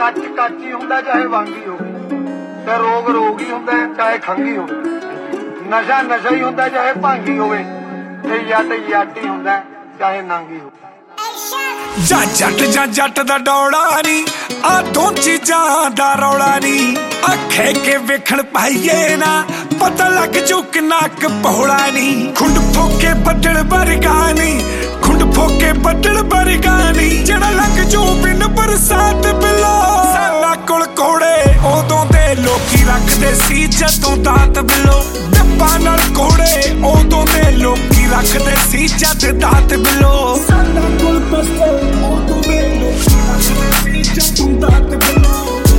ਕੱਚ ਕੱਚ ਹੀ ਹੁੰਦਾ ਚਾਹੇ ਵਾਂਗੀ ਹੋਵੇ, ਤੇ ਰੋਗ ਰੋਗ ਹੀ ਹੁੰਦਾ ਚਾਹੇ ਖੰਗੀ ਹੋਵੇ, ਨਸ਼ਾ ਨਸ਼ਾ ਹੀ ਹੁੰਦਾ ਚਾਹੇ ਭਾਂਗੀ ਹੋਵੇ, ਤੇ ਜੱਟ ਜੱਟ ਹੀ ਹੁੰਦਾ ਚਾਹੇ ਨਾਂਗੀ ਹੋਵੇ। ਜਾਂ ਜੱਟ ਦਾ ਡੌੜਾ ਨੀ, ਆ ਦੋ ਚੀਜ਼ਾਂ ਦਾ ਰੌਲਾ ਨੀ। ਅੱਖੇ ਕੇ ਵੇਖਣ ਪਾਈਏ ਨਾ, ਪਤਾ ਲੱਗ ਜੂ ਕਿੰਨਾ ਕੁ ਪਹੋਲਾ ਨੀ। ਖੁੰਡ ਫੋਕੇ ਬੱਦਲ ਵਰਗਾ ਨੀ, ਖੁੰਡ ਫੋਕੇ ਬੱਦਲ ਵਰਗਾ ਨੀ। ਜਿਹੜਾ ਲੱਗ ਜੂ ਬਿਨ ਬਰਸਾਤ ਬਿਲੋ। ਸਾਲਾ ਕੋਲ ਕੋੜੇ ਉਦੋਂ ਦੇ ਲੋਕੀ ਰੱਖਦੇ ਸੀ ਜਦੋਂ ਦਾਤ ਬਿਲੋ। ਡੱਬਾ ਨਾਲ ਕੋੜੇ ਉਦੋਂ ਦੇ ਲੋਕੀ ਰੱਖਦੇ ਸੀ ਜਦ ਦਾਤ ਬਿਲੋ। ਸਾਲਾ ਕੋਲ ਪਿਸਤਲ ਉਦੋਂ ਦੇ ਲੋਕੀ ਰੱਖਦੇ ਸੀ ਜਦੋਂ ਦਾਤ ਬਿਲੋ।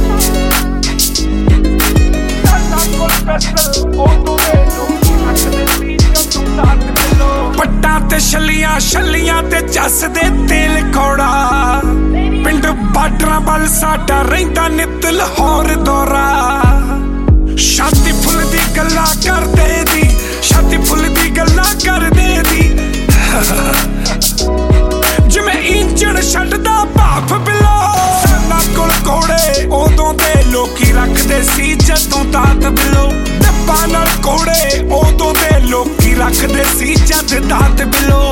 ਸਾਲਾ ਕੋਲ ਪਿਸਤਲ ਉਦੋਂ ਦੇ ਲੋਕੀ ਰੱਖਦੇ ਸੀ ਜਦੋਂ ਦਾਤ ਬਿਲੋ। ਪੱਟਾਂ ਤੇ ਛੱਲੀਆਂ ਛੱਲੀਆਂ ਤੇ ਚੱਸਦੇ ਤੇਲ ਕੌੜਾ। ਪਿੰਡ ਬਾਰਡਰਾਂ ਵੱਲ ਸਾਡਾ ਰਹਿੰਦਾ ਨਿੱਤ ਲਾਹੌਰ ਦੌਰਾ। ਛਾਤੀ ਫੁੱਲ ਦੀ ਗੱਲਾਂ ਕਰਦੇ ਦੀ, ਛਾਤੀ ਫੁੱਲ ਦੀ ਗੱਲਾਂ ਕਰਦੇ ਦੀ। ਜਿਵੇਂ ਇੰਜਣ ਛੱਡਦਾ ਭਾਫ ਬਿਲੋ। ਸਾਡਾ ਕੋਲ ਕੋੜੇ ਉਦੋਂ ਦੇ ਲੋਕੀ ਰੱਖਦੇ ਸੀ ਜਦੋਂ ਦਾਤ ਬਿਲੋ। ਡੱਬਾ ਨਾਲ ਕੋੜੇ ਉਦੋਂ ਦੇ ਲੋਕੀ ਰੱਖਦੇ ਸੀ ਜਦ ਦਾਤ ਬਿਲੋ।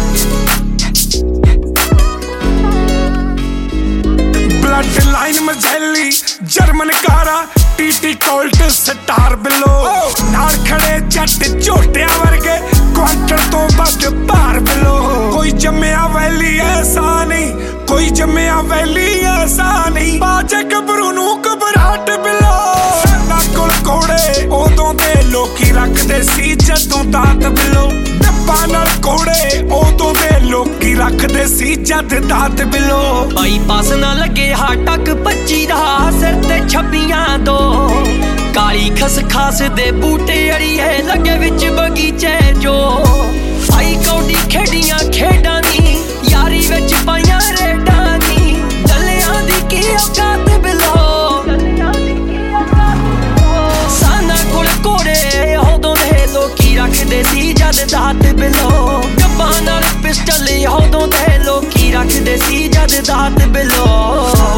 ਬਲੱਡ ਲਾਈਨ ਮਜ਼ੈਲੀ ਜਰਮਨ ਕਾਰਾ, ਟੀਟੀ ਕੋਲਟ ਸਟਾਰ ਬਿਲੋ। ਨਾਲ ਖੜੇ ਜੱਟ ਝੋਟਿਆਂ ਵਰਗੇ, ਕੁਆਂਟਲ ਤੋਂ ਵੱਧ ਭਾਰ ਬਿਲੋ। ਕੋਈ ਜੰਮਿਆ ਵੈਲੀ ਐਸਾ ਨਹੀਂ, ਕੋਈ ਜੰਮਿਆ ਵੈਲੀ ਐਸਾ ਨਹੀਂ। ਬਾਜੇ ਗੱਭਰੂ ਨੂੰ ਘਬਰਾਹਟ ਬਿਲੋ। ਸਾਡਾ ਕੋਲ ਕੋੜੇ ਉਦੋਂ ਦੇ ਲੋਕੀ ਰੱਖਦੇ ਸੀ ਜਦੋਂ ਦਾਤ ਬਿਲੋ। ਡੱਬਾ ਨਾਲ ਕੋੜੇ ਉਦੋਂ ਦੇ ਲੋਕੀ ਰੱਖਦੇ ਸੀ ਜਦ ਦਾਤ ਬਿਲੋ। ਬਾਈਪਾਸ ਨਾ ਲੱਗੇ ਹਾਟਕ 25 ਦਾ, ਸਿਰ ਤੇ ਛੱਬੀਆਂ ਦੋ। ਕਾਲੀ ਖਸ ਖਾਸ ਦੇ ਬੂਟੇ ਅੜੀਏ ਲੱਗੇ ਵਿੱਚ ਬਗੀਚੇ ਜੋ। ਆਈ ਕੌਡੀ ਖੇਡੀਆਂ ਖੇਡਾਂ ਨੀ, ਯਾਰੀ ਵਿੱਚ ਪਾਈਆਂ ਰੇਡਾਂ ਨੀ। ਡੱਲਿਆਂ ਦੀ ਕੀ ਔਕਾਤ ਬਿਲੋ। ਸਾਨਾ ਕੋਲ ਕੋੜੇ ਉਦੋਂ ਦੇ ਲੋਕੀ ਰੱਖਦੇ ਸੀ ਜਦ ਦਾਤ ਬਿਲੋ। ਡੱਬਾਂ ਨਾਲ ਪਿਸਟਲ ਉਦੋਂ ਦੇ ਲੋਕੀ ਰੱਖਦੇ ਸੀ ਜਦ ਦਾਤ ਬਿਲੋ।